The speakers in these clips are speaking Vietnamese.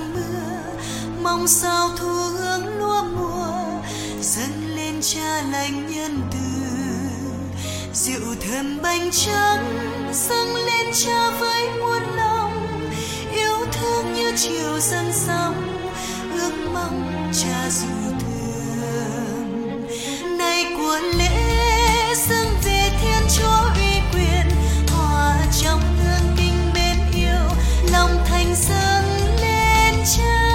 mưa, mong sao thu hương lúa mùa dâng lên Cha lành nhân từ. Rượu thơm bánh trắng dâng lên Cha với muôn lòng, yêu thương như chiều dâng sóng, ước mong Cha dù thương. Này của lễ dâng về Thiên Chúa uy quyền, hòa trong hương kinh mến yêu, lòng thành dâng lên Cha.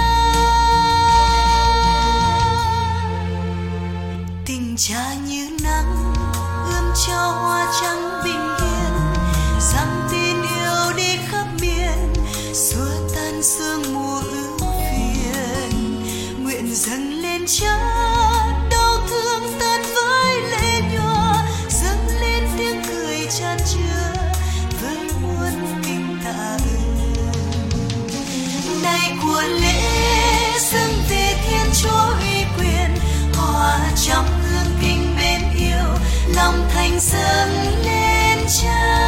Tình Cha như nắng ươm cho hoa trắng bình yên, dâng tin yêu đi khắp miền, xua tan sương mù ưu phiền. Nguyện dâng lên Cha đau thương tan với lệ nhòa, dâng lên tiếng cười chan chứa với muôn kinh tạ ơn. Này của lễ dâng về Thiên Chúa uy quyền, hòa trong hương kinh mến yêu, lòng thành dâng lên Cha.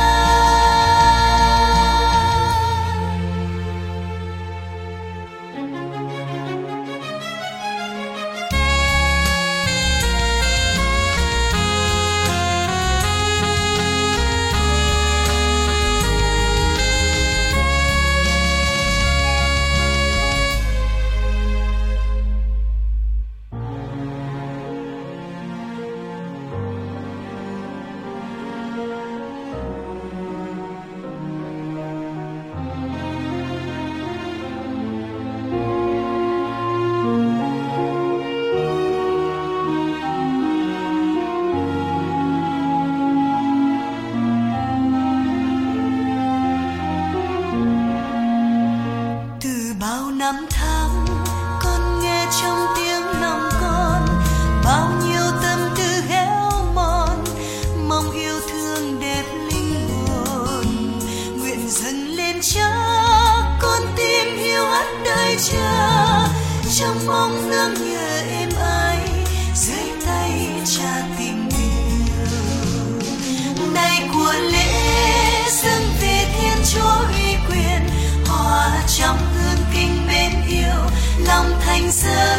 Năm tháng con nghe trong tiếng lòng con, bao nhiêu tâm tư héo mòn, mong yêu thương đẹp linh hồn. Nguyện dâng lên Cha con tim hiu hắt đợi Cha, trong mong nương nhờ êm ái dưới tay Cha tình yêu. Này của lễ dâng về Thiên Chúa uy quyền, hòa trong hương kinh mến yêu, lòng thành dâng